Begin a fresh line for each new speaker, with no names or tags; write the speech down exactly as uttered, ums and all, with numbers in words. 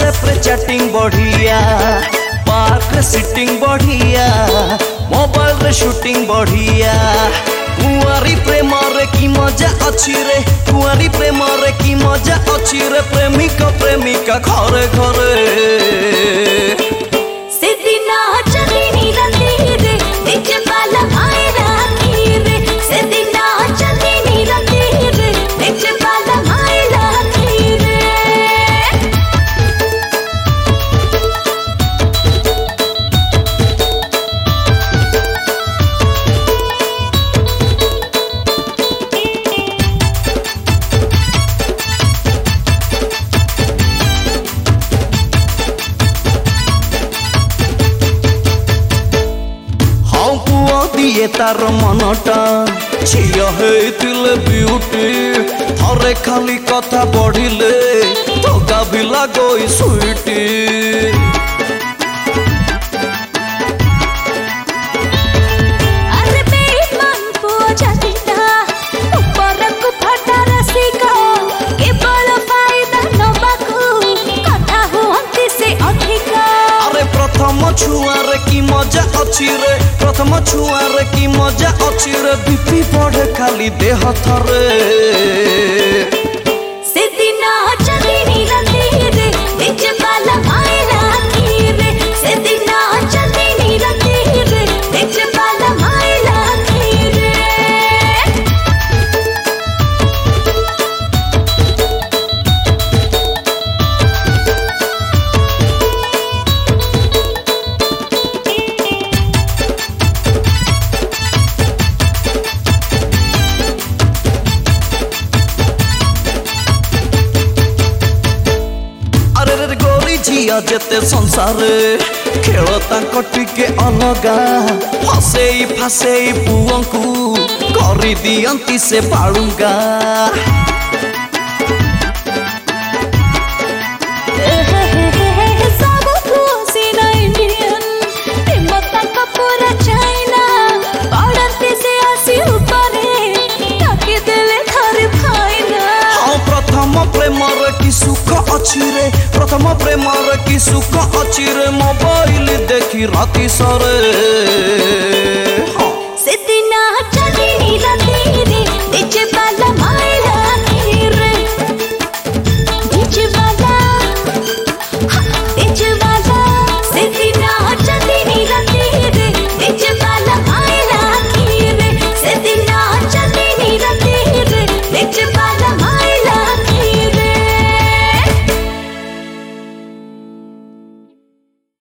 WhatsApp रे chatting बढ़िया park रे सिटिंग बढ़िया मोबाइल रे शूटिंग बढ़िया कुआरी प्रेम रे की मजा अच्छी रे कुआरी प्रेम रे की मजा अच्छी रे प्रेमिका प्रेमिका घरे घरे
से दिना चली राती रे निज बाला भाई राती रे से दिना चली राती रे निज बाला भाई राती रे
दिए तार मनटा झिया हेतिले ब्यूटी थरे खाली कथा बढ़िले धोका भी लगोई सुईटी
अरे बेईमान पुआ जातिता ऊपर को फटा रसिका केवल फायदा नबाकू कथा हुअंती से अधिका
अरे प्रथम छुआरे की मजा अच्छी रे प्रथम छुआरे की मजा अच्छी रे बीपी बढ़े खाली देह थरे
से दिना चली राती रे निज बाला भाई राती रे से दिना चली राती रे निज बाला भाई राती रे
झिया जेते संसारे खेल तांको टिके अलगा फसेई फसेई पुअंकु करी दियंती से बाळुंगा
सब खुशी ना इंडियन हिम्मत का पूरा चाइना पड़ते से आसी ऊपरे ताकि दिल थारे फाइना
हाँ प्रथम प्रेम रे की सुख अच्छी रे प्रथम प्रेम रे की सुख अच्छी रे मोबाइल देखी राती सरे।